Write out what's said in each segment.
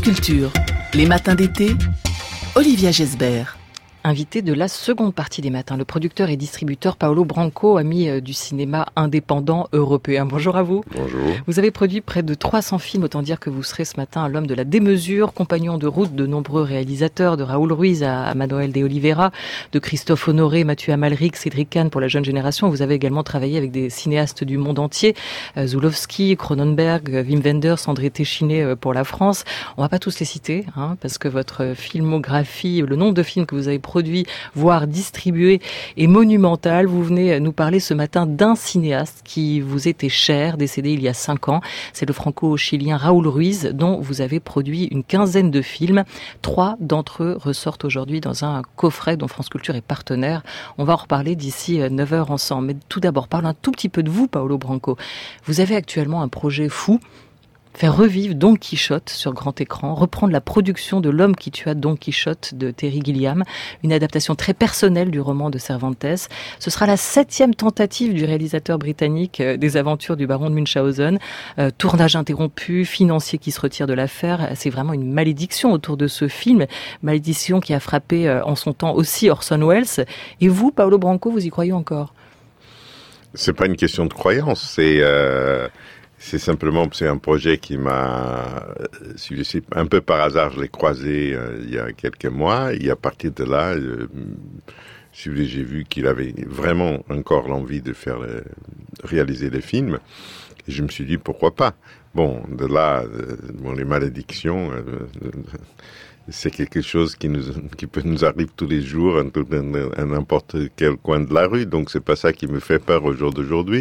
Culture, les matins d'été, Olivia Gesbert. Invité de la seconde partie des matins, le producteur et distributeur Paolo Branco, ami du cinéma indépendant européen. Bonjour à vous. Bonjour. Vous avez produit près de 300 films, autant dire que vous serez ce matin l'homme de la démesure, compagnon de route de nombreux réalisateurs, de Raoul Ruiz à Manuel de Oliveira, de Christophe Honoré, Mathieu Amalric, Cédric Kahn pour la jeune génération. Vous avez également travaillé avec des cinéastes du monde entier, Zulawski, Cronenberg, Wim Wenders, André Téchiné pour la France. On va pas tous les citer, parce que votre filmographie, le nombre de films que vous avez produit, voire distribué, est monumental. Vous venez nous parler ce matin d'un cinéaste qui vous était cher, décédé il y a 5 ans. C'est le franco-chilien Raoul Ruiz, dont vous avez produit une quinzaine de films. 3 d'entre eux ressortent aujourd'hui dans un coffret dont France Culture est partenaire. On va en reparler d'ici 9h ensemble. Mais tout d'abord, parlons un tout petit peu de vous, Paolo Branco. Vous avez actuellement un projet fou: faire revivre Don Quichotte sur grand écran, reprendre la production de L'homme qui tua Don Quichotte de Terry Gilliam, une adaptation très personnelle du roman de Cervantes. Ce sera la 7e tentative du réalisateur britannique des aventures du baron de Munchausen. Tournage interrompu, financier qui se retire de l'affaire. C'est vraiment une malédiction autour de ce film, malédiction qui a frappé en son temps aussi Orson Welles. Et vous, Paolo Branco, vous y croyez encore? C'est pas une question de croyance, c'est simplement, c'est un projet qui m'a, un peu par hasard, je l'ai croisé il y a quelques mois, et à partir de là, j'ai vu qu'il avait vraiment encore l'envie de réaliser des films, et je me suis dit pourquoi pas. Bon, de là, les malédictions, c'est quelque chose qui peut nous arriver tous les jours, à n'importe quel coin de la rue, donc c'est pas ça qui me fait peur au jour d'aujourd'hui.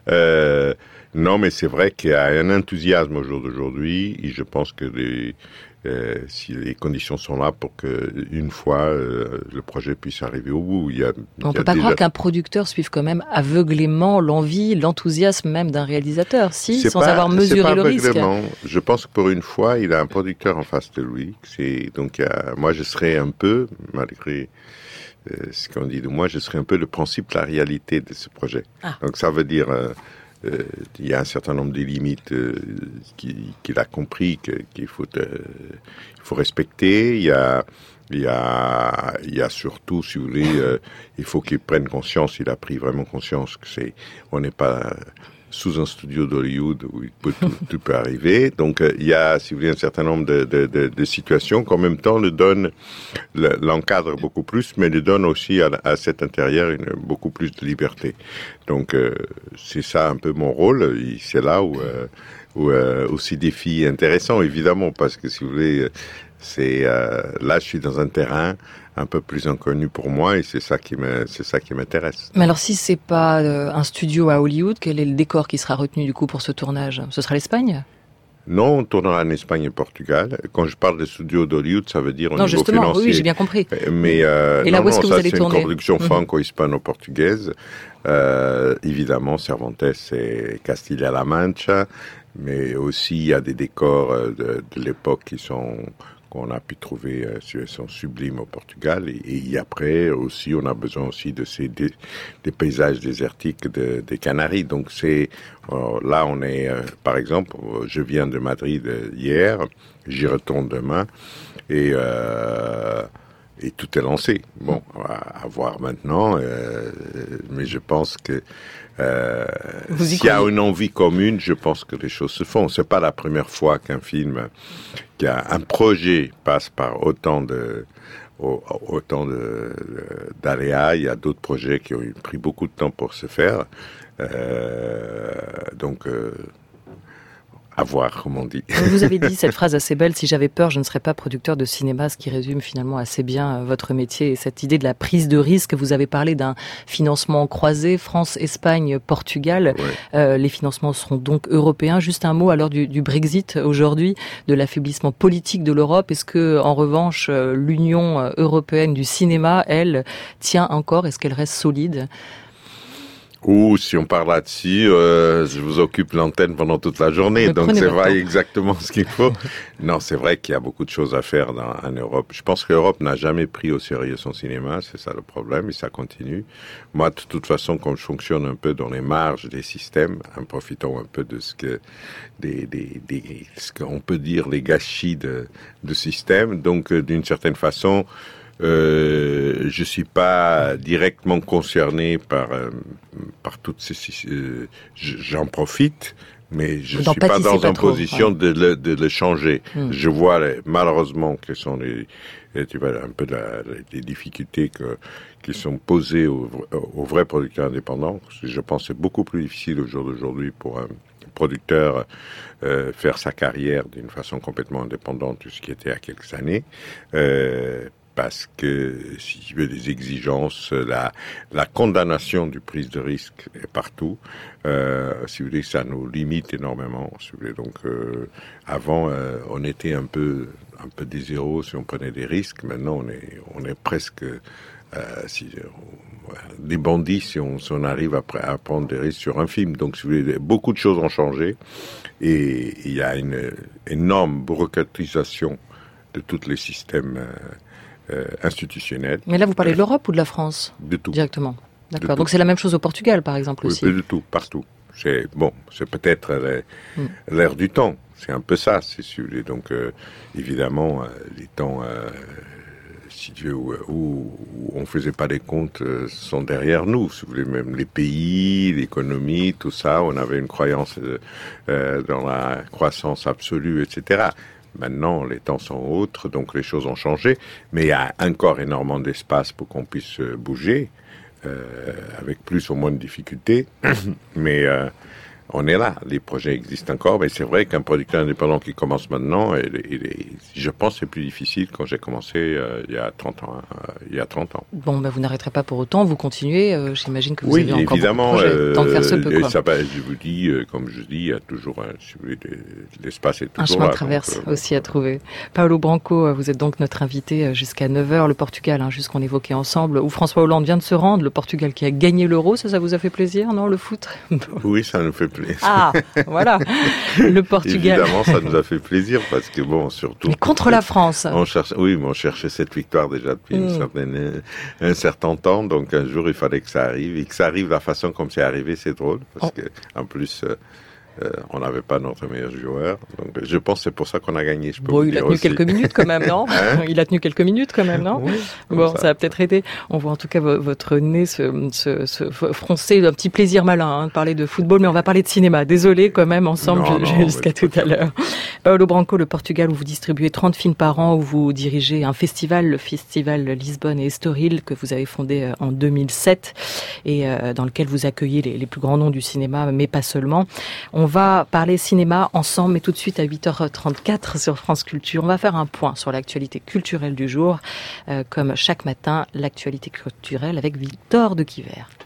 Non, mais c'est vrai qu'il y a un enthousiasme au jour d'aujourd'hui, et je pense que si les conditions sont là pour que une fois le projet puisse arriver au bout. On peut pas croire qu'un producteur suive quand même aveuglément l'envie, l'enthousiasme même d'un réalisateur, sans avoir mesuré le risque. Je pense que pour une fois, il a un producteur en face de lui. Moi, je serais un peu, malgré ce qu'on dit de moi, je serais un peu le principe, la réalité de ce projet. Donc ça veut dire il y a un certain nombre de limites qu'il a compris qu'il faut respecter. Il y a surtout, si vous voulez, il faut qu'il prenne conscience. Il a pris vraiment conscience que on n'est pas sous un studio d'Hollywood où tout peut arriver. Donc il y a, si vous voulez, un certain nombre de situations qu'en même temps l'encadre beaucoup plus, mais le donne aussi à cet intérieur beaucoup plus de liberté. Donc c'est ça un peu mon rôle. C'est là où aussi défi intéressant, évidemment, parce que si vous voulez, là je suis dans un terrain un peu plus inconnu pour moi, et c'est ça qui m'intéresse. Mais alors, si c'est pas un studio à Hollywood, quel est le décor qui sera retenu du coup pour ce tournage? Ce sera l'Espagne? Non, on tournera en Espagne et Portugal. Quand je parle de studio d'Hollywood, ça veut dire au niveau justement, financier. Oui, j'ai bien compris. Mais et là, où est-ce que vous allez tourner? C'est une production franco-hispano-portugaise. Évidemment, Cervantes et Castilla-La Mancha, mais aussi il y a des décors de l'époque qu'on a pu trouver sont sublimes au Portugal, et après aussi on a besoin aussi des paysages désertiques des Canaries. Donc là on est par exemple, je viens de Madrid hier, j'y retourne demain, et tout est lancé. Bon, à voir maintenant, mais je pense que s'il y a une envie commune, je pense que les choses se font. C'est pas la première fois qu'un projet passe par autant d'aléas. Il y a d'autres projets qui ont pris beaucoup de temps pour se faire. À voir, comme on dit. Vous avez dit cette phrase assez belle: si j'avais peur, je ne serais pas producteur de cinéma, ce qui résume finalement assez bien votre métier et cette idée de la prise de risque. Vous avez parlé d'un financement croisé, France, Espagne, Portugal. Ouais. Les financements seront donc européens. Juste un mot à l'heure du Brexit aujourd'hui, de l'affaiblissement politique de l'Europe. Est-ce que, en revanche, l'Union européenne du cinéma, elle, tient encore? Est-ce qu'elle reste solide? Ou si on parle là-dessus, je vous occupe l'antenne pendant toute la journée, donc c'est vrai exactement ce qu'il faut. Non, c'est vrai qu'il y a beaucoup de choses à faire en Europe. Je pense que l'Europe n'a jamais pris au sérieux son cinéma, c'est ça le problème, et ça continue. Moi, de toute façon, comme je fonctionne un peu dans les marges des systèmes, en profitant un peu de ce que ce qu'on peut dire les gâchis de systèmes, donc d'une certaine façon. Je suis pas directement concerné par toutes ces. J'en profite, mais je suis pas dans une position de le changer. Je vois malheureusement que sont tu vois un peu les difficultés qui sont posées aux vrais producteurs indépendants. Je pense que c'est beaucoup plus difficile au jour d'aujourd'hui pour un producteur faire sa carrière d'une façon complètement indépendante de ce qui était il y a quelques années. Parce que, si tu veux, les exigences, la condamnation du prise de risque est partout. Si vous voulez, ça nous limite énormément. Si vous voulez, donc, avant, on était un peu des héros si on prenait des risques. Maintenant, on est presque des bandits si on arrive à prendre des risques sur un film. Donc, si vous voulez, beaucoup de choses ont changé et il y a une énorme bureaucratisation de tous les systèmes institutionnel. Mais là, vous parlez de l'Europe ou de la France ? De tout. Directement. D'accord. Donc c'est la même chose au Portugal, par exemple, aussi. Oui, de tout, partout. C'est peut-être l'ère du temps. C'est un peu ça, c'est sûr. Et donc, évidemment, les temps, si tu veux, où on faisait pas des comptes, sont derrière nous. Si vous voulez, même les pays, l'économie, tout ça, on avait une croyance dans la croissance absolue, etc. Maintenant, les temps sont autres, donc les choses ont changé, mais il y a encore énormément d'espace pour qu'on puisse bouger, avec plus ou moins de difficultés, mais on est là, les projets existent encore, mais c'est vrai qu'un producteur indépendant qui commence maintenant, je pense que c'est plus difficile quand j'ai commencé il y a 30 ans. Bon, vous n'arrêterez pas pour autant, vous continuez, j'imagine que vous avez encore évidemment, beaucoup de projets, tant que faire se peut. Quoi. Je vous dis, comme je dis, il y a toujours l'espace est toujours un chemin là, de traverse aussi à trouver. Paolo Branco, vous êtes donc notre invité jusqu'à 9h, le Portugal, jusqu'on évoquait ensemble, où François Hollande vient de se rendre, le Portugal qui a gagné l'Euro, ça vous a fait plaisir, non, le foot ? Oui, ça nous fait plaisir. Ah, voilà, le Portugal. Évidemment, ça nous a fait plaisir parce que surtout. Mais contre la France. On cherchait cette victoire déjà depuis un certain temps, donc un jour il fallait que ça arrive et que ça arrive de la façon comme c'est arrivé, c'est drôle parce que en plus. On n'avait pas notre meilleur joueur. Donc, je pense que c'est pour ça qu'on a gagné. Il a tenu quelques minutes quand même, non ? Il a tenu quelques minutes quand même, non ? Oui, ça a peut-être aidé. On voit en tout cas votre nez se froncer, un petit plaisir malin de parler de football, mais on va parler de cinéma. Désolé quand même, ensemble, jusqu'à tout à l'heure. Paolo Branco, le Portugal, où vous distribuez 30 films par an, où vous dirigez un festival, le Festival Lisbonne et Estoril, que vous avez fondé en 2007, et dans lequel vous accueillez les plus grands noms du cinéma, mais pas seulement. On va parler cinéma ensemble, mais tout de suite à 8h34 sur France Culture. On va faire un point sur l'actualité culturelle du jour. Comme chaque matin, l'actualité culturelle avec Victor de Quiver.